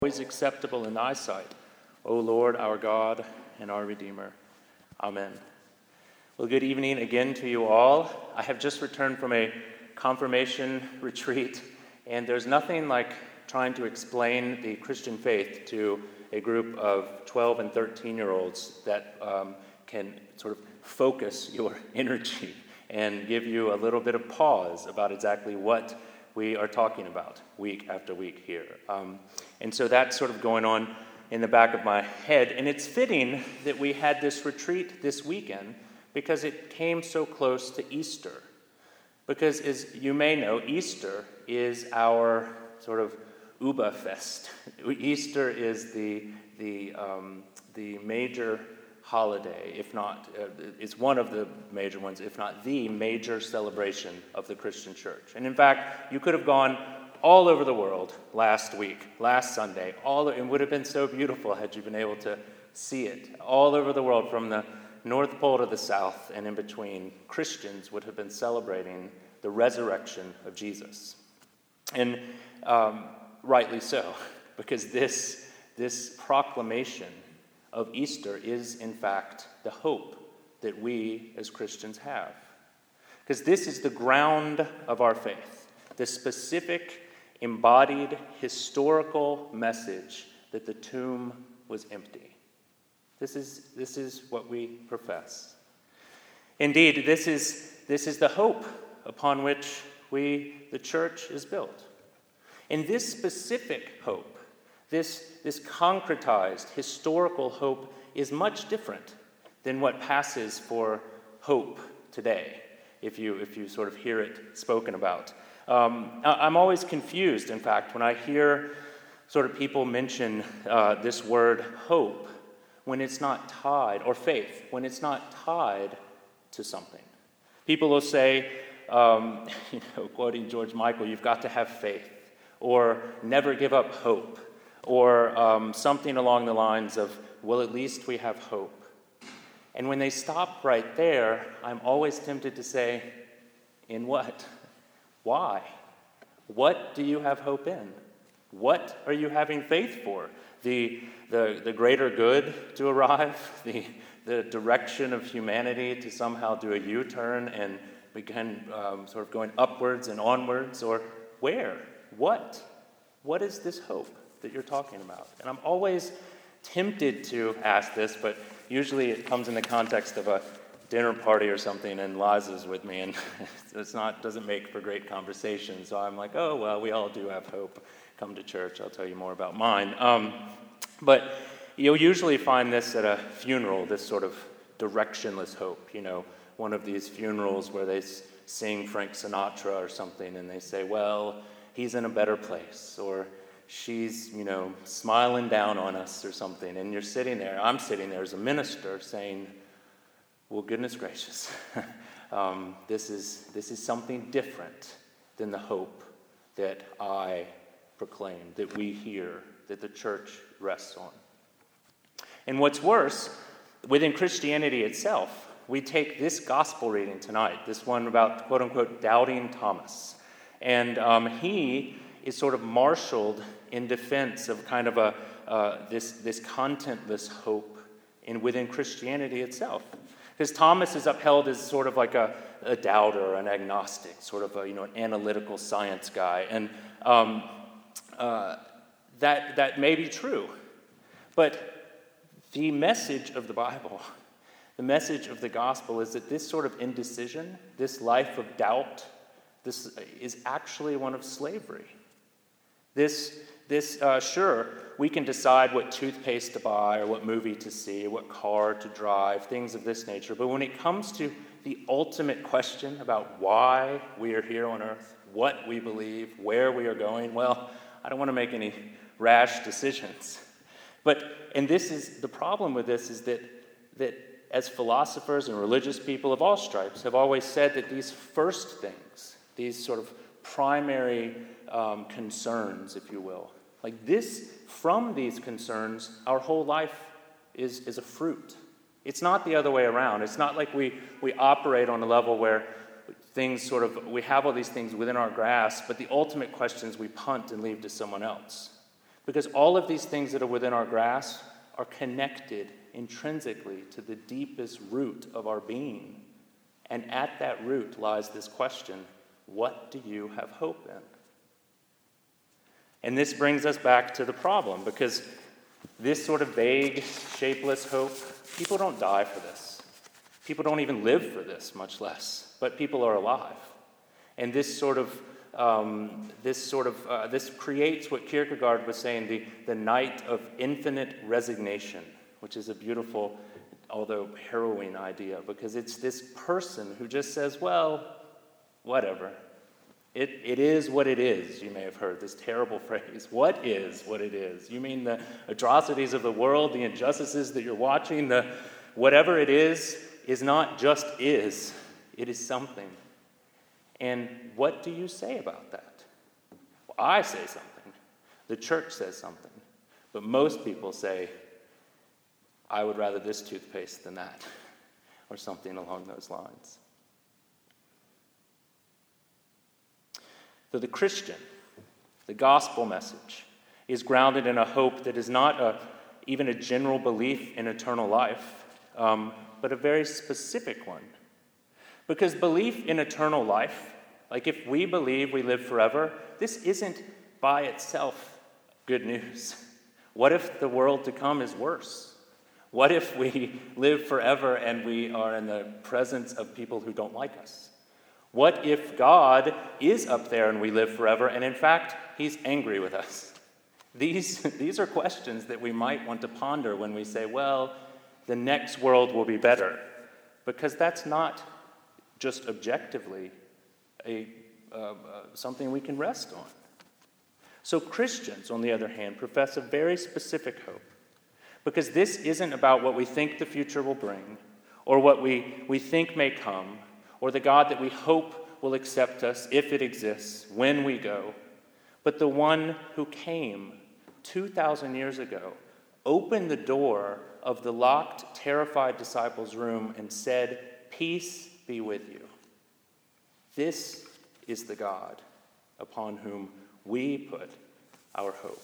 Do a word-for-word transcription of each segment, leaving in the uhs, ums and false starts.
always acceptable in thy sight, O Lord, our God and our Redeemer. Amen. Well, good evening again to you all. I have just returned from a confirmation retreat, and there's nothing like trying to explain the Christian faith to a group of twelve and thirteen-year-olds that um, can sort of focus your energy and give you a little bit of pause about exactly what we are talking about week after week here. Um, and so that's sort of going on in the back of my head. And it's fitting that we had this retreat this weekend because it came so close to Easter. Because as you may know, Easter is our sort of Uba Fest. Easter is the, the, um, the major holiday, if not, uh, it's one of the major ones, if not the major celebration of the Christian church. And in fact, you could have gone all over the world last week, last Sunday. All it would have been so beautiful had you been able to see it. All over the world, from the North Pole to the South and in between, Christians would have been celebrating the resurrection of Jesus. And um, rightly so, because this, this proclamation of Easter is, in fact, the hope that we as Christians have. Because this is the ground of our faith, the specific, embodied, historical message that the tomb was empty. This is, this is what we profess. Indeed, this is, this is the hope upon which we, the church, is built. And this specific hope, This, this concretized historical hope is much different than what passes for hope today, if you, if you sort of hear it spoken about. Um, I'm always confused, in fact, when I hear sort of people mention uh, this word hope when it's not tied, or faith, when it's not tied to something. People will say, um, you know, quoting George Michael, you've got to have faith, or never give up hope. Or um, something along the lines of, well, at least we have hope. And when they stop right there, I'm always tempted to say, in what? Why? What do you have hope in? What are you having faith for? The, the, the greater good to arrive? The, the direction of humanity to somehow do a U-turn and begin um, sort of going upwards and onwards? Or where? What? What is this hope that you're talking about? And I'm always tempted to ask this, but usually it comes in the context of a dinner party or something, and Liza's with me, and it's not doesn't make for great conversation. So I'm like, oh well, we all do have hope. Come to church, I'll tell you more about mine. Um, but you'll usually find this at a funeral, this sort of directionless hope. You know, one of these funerals where they sing Frank Sinatra or something, and they say, well, he's in a better place, or she's, you know, smiling down on us or something. And you're sitting there, I'm sitting there as a minister saying, well, goodness gracious, um, this is this is something different than the hope that I proclaim, that we hear, that the church rests on. And what's worse, within Christianity itself, we take this gospel reading tonight, this one about, quote-unquote, doubting Thomas. And um, he is sort of marshaled in defense of kind of a uh, this this contentless hope in within Christianity itself. Because Thomas is upheld as sort of like a, a doubter, an agnostic, sort of a, you know, an analytical science guy, and um, uh, that that may be true, but the message of the Bible, the message of the gospel, is that this sort of indecision, this life of doubt, this is actually one of slavery. This, this uh, sure, we can decide what toothpaste to buy or what movie to see or what car to drive, things of this nature. But when it comes to the ultimate question about why we are here on earth, what we believe, where we are going, well, I don't want to make any rash decisions. But, and this is, the problem with this is that, that as philosophers and religious people of all stripes have always said that these first things, these sort of primary um, concerns, if you will. Like this, from these concerns, our whole life is, is a fruit. It's not the other way around. It's not like we, we operate on a level where things sort of, we have all these things within our grasp, but the ultimate questions we punt and leave to someone else. Because all of these things that are within our grasp are connected intrinsically to the deepest root of our being. And at that root lies this question, what do you have hope in? And this brings us back to the problem, because this sort of vague, shapeless hope, people don't die for this. People don't even live for this, much less. But people are alive. And this sort of, um, this sort of, uh, this creates what Kierkegaard was saying, the, the night of infinite resignation, which is a beautiful, although harrowing idea, because it's this person who just says, well, whatever. It, it is what it is, you may have heard this terrible phrase. What is what it is? You mean the atrocities of the world, the injustices that you're watching, the whatever it is, is not just is. It is something. And what do you say about that? Well, I say something. The church says something. But most people say, I would rather this toothpaste than that, or something along those lines. So the Christian, the gospel message, is grounded in a hope that is not a, even a general belief in eternal life, um, but a very specific one. Because belief in eternal life, like if we believe we live forever, this isn't by itself good news. What if the world to come is worse? What if we live forever and we are in the presence of people who don't like us? What if God is up there and we live forever, and in fact, he's angry with us? These, these are questions that we might want to ponder when we say, well, the next world will be better. Because that's not just objectively a, uh, uh, something we can rest on. So Christians, on the other hand, profess a very specific hope. Because this isn't about what we think the future will bring, or what we, we think may come, or the God that we hope will accept us if it exists, when we go, but the one who came two thousand years ago, opened the door of the locked, terrified disciples' room and said, "Peace be with you." This is the God upon whom we put our hope.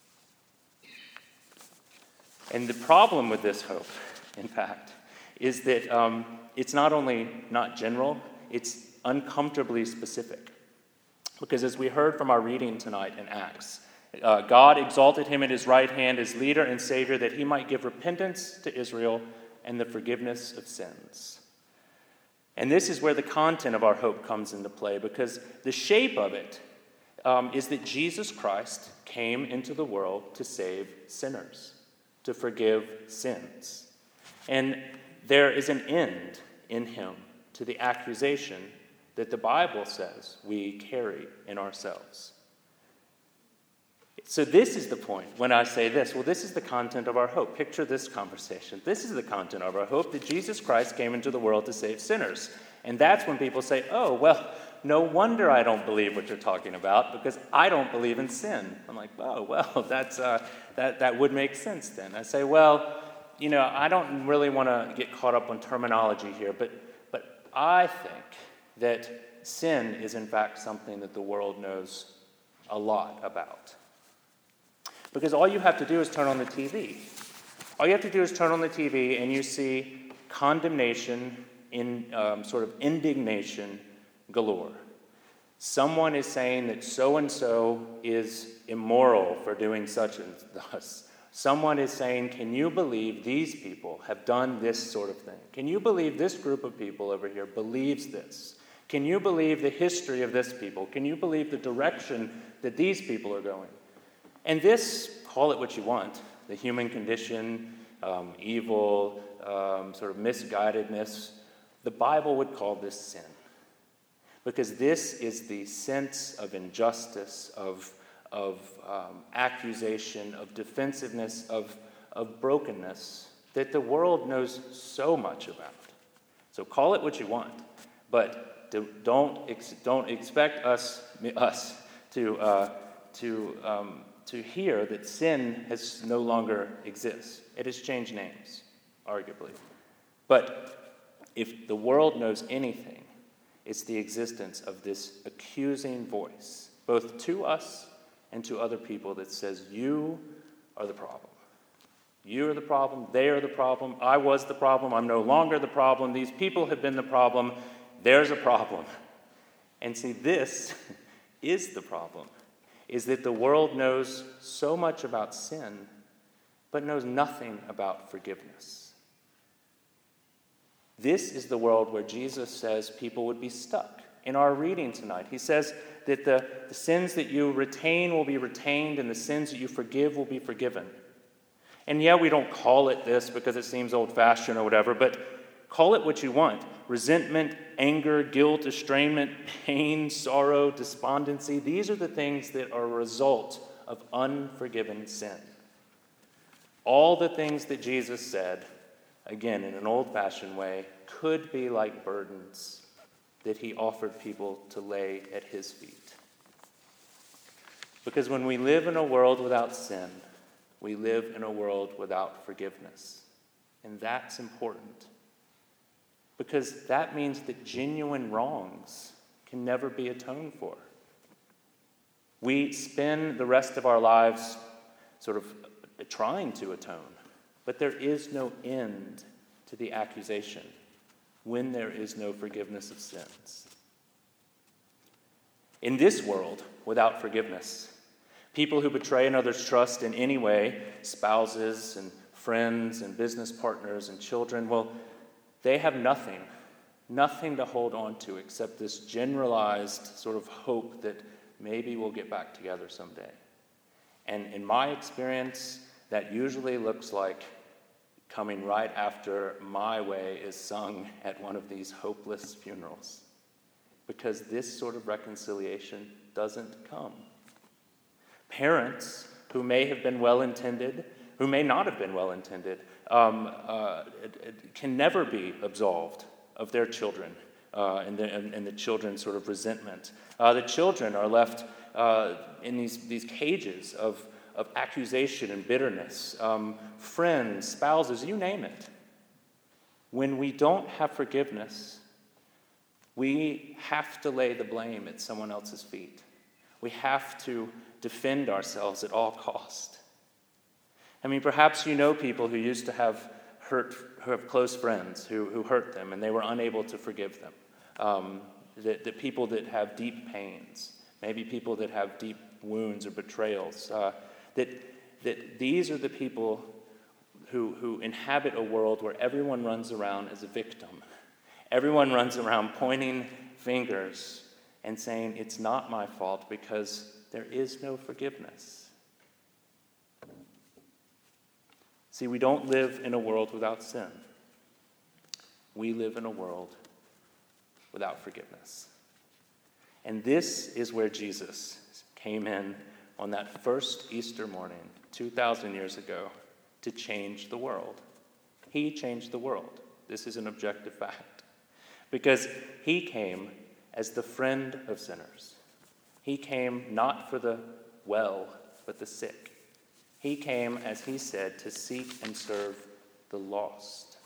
And the problem with this hope, in fact, is that um, it's not only not general, it's uncomfortably specific. Because as we heard from our reading tonight in Acts, uh, God exalted him at his right hand as leader and savior that he might give repentance to Israel and the forgiveness of sins. And this is where the content of our hope comes into play, because the shape of it um, is that Jesus Christ came into the world to save sinners, to forgive sins. And there is an end in him to the accusation that the Bible says we carry in ourselves. So this is the point when I say this. Well, this is the content of our hope. Picture this conversation. This is the content of our hope, that Jesus Christ came into the world to save sinners. And that's when people say, oh, well, no wonder I don't believe what you're talking about, because I don't believe in sin. I'm like, oh, well, that's uh, that, that would make sense then. I say, well, you know, I don't really want to get caught up on terminology here, but but I think that sin is in fact something that the world knows a lot about. Because all you have to do is turn on the T V. All you have to do is turn on the T V and you see condemnation, in um, sort of indignation galore. Someone is saying that so-and-so is immoral for doing such and thus. Someone is saying, can you believe these people have done this sort of thing? Can you believe this group of people over here believes this? Can you believe the history of this people? Can you believe the direction that these people are going? And this, call it what you want, the human condition, um, evil, um, sort of misguidedness, the Bible would call this sin. Because this is the sense of injustice, of of um, accusation, of defensiveness, of, of brokenness that the world knows so much about. So call it what you want, but do, don't ex- don't expect us us to uh, to um, to hear that sin has no longer exists. It has changed names, arguably, but if the world knows anything, it's the existence of this accusing voice, both to us and to other people that says, you are the problem. You are the problem. They are the problem. I was the problem. I'm no longer the problem. These people have been the problem. There's a problem. And see, this is the problem, is that the world knows so much about sin, but knows nothing about forgiveness. This is the world where Jesus says people would be stuck. In our reading tonight, he says that the, the sins that you retain will be retained, and the sins that you forgive will be forgiven. And yeah, we don't call it this because it seems old-fashioned or whatever, but call it what you want. Resentment, anger, guilt, estrangement, pain, sorrow, despondency. These are the things that are a result of unforgiven sin. All the things that Jesus said, again, in an old-fashioned way, could be like burdens that he offered people to lay at his feet. Because when we live in a world without sin, we live in a world without forgiveness. And that's important. Because that means that genuine wrongs can never be atoned for. We spend the rest of our lives sort of trying to atone, but there is no end to the accusation when there is no forgiveness of sins. In this world, without forgiveness, people who betray another's trust in any way, spouses and friends and business partners and children, well, they have nothing, nothing to hold on to except this generalized sort of hope that maybe we'll get back together someday. And in my experience, that usually looks like coming right after My Way is sung at one of these hopeless funerals. Because this sort of reconciliation doesn't come. Parents who may have been well-intended, who may not have been well-intended, um, uh, it, it can never be absolved of their children uh, and, the, and, and the children's sort of resentment. Uh, the children are left uh, in these, these cages of of accusation and bitterness, um, friends, spouses, you name it. When we don't have forgiveness, we have to lay the blame at someone else's feet. We have to defend ourselves at all cost. I mean, perhaps you know people who used to have hurt, who have close friends who, who hurt them and they were unable to forgive them. Um, the, the people that have deep pains, maybe people that have deep wounds or betrayals, uh, That, that these are the people who, who inhabit a world where everyone runs around as a victim. Everyone runs around pointing fingers and saying, it's not my fault because there is no forgiveness. See, we don't live in a world without sin. We live in a world without forgiveness. And this is where Jesus came in on that first Easter morning, two thousand years ago, to change the world. He changed the world. This is an objective fact. Because he came as the friend of sinners. He came not for the well, but the sick. He came, as he said, to seek and serve the lost.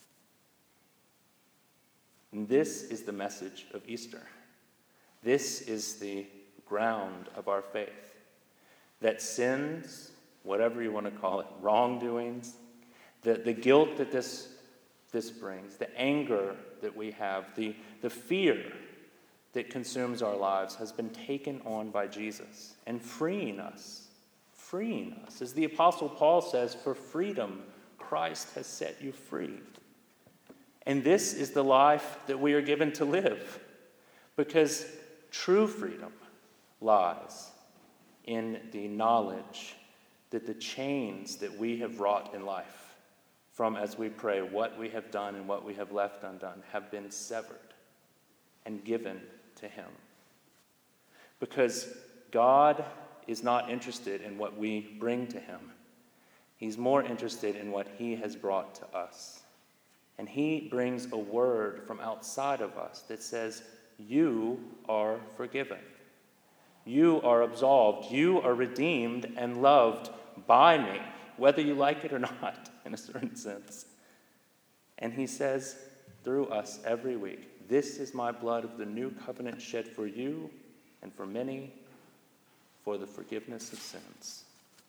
And this is the message of Easter. This is the ground of our faith. That sins, whatever you want to call it, wrongdoings, the, the guilt that this, this brings, the anger that we have, the, the fear that consumes our lives has been taken on by Jesus and freeing us, freeing us. As the Apostle Paul says, for freedom, Christ has set you free. And this is the life that we are given to live, because true freedom lies in the knowledge that the chains that we have wrought in life, from as we pray what we have done and what we have left undone, have been severed and given to him. Because God is not interested in what we bring to him. He's more interested in what he has brought to us. And he brings a word from outside of us that says, you are forgiven. You are absolved. You are redeemed and loved by me, whether you like it or not, in a certain sense. And he says through us every week, this is my blood of the new covenant shed for you and for many for the forgiveness of sins.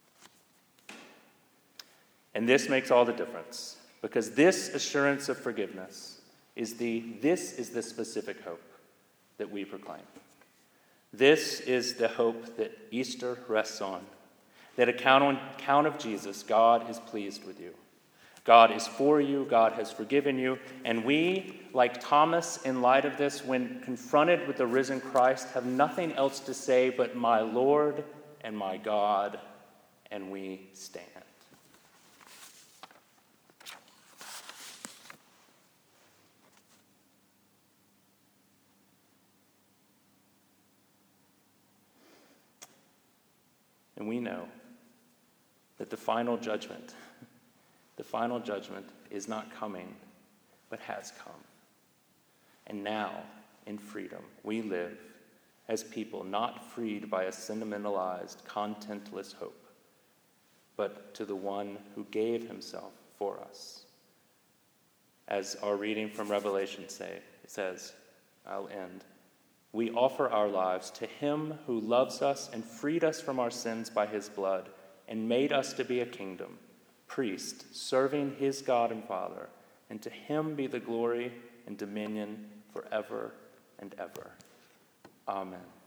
And this makes all the difference, because this assurance of forgiveness is the, this is the specific hope that we proclaim. This is the hope that Easter rests on, that account on account of Jesus, God is pleased with you. God is for you, God has forgiven you, and we, like Thomas, in light of this, when confronted with the risen Christ, have nothing else to say but, my Lord and my God, and we stand. And we know that the final judgment, the final judgment is not coming, but has come. And now, in freedom, we live as people not freed by a sentimentalized, contentless hope, but to the one who gave himself for us. As our reading from Revelation say, it says, I'll end, we offer our lives to him who loves us and freed us from our sins by his blood and made us to be a kingdom, priest, serving his God and Father, and to him be the glory and dominion forever and ever. Amen.